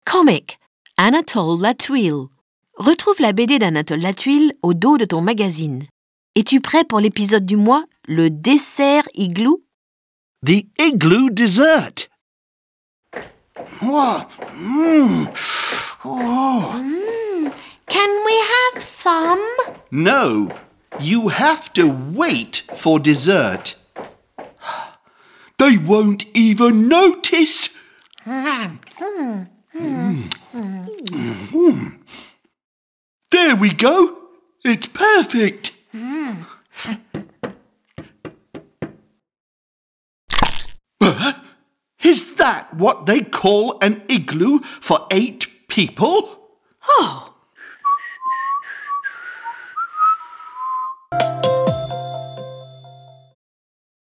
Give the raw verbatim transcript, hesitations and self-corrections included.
Comic, Anatole Latouille. Retrouve la B D d'Anatole Latouille au dos de ton magazine. Es-tu prêt pour l'épisode du mois, le dessert igloo? The igloo dessert. Wow. Mm. Oh. Mm, can we have some? No, you have to wait for dessert. They won't even notice. Mm. Mm. Mm. There we go. It's perfect. Mm. Uh, is that what they call an igloo for eight people? Oh,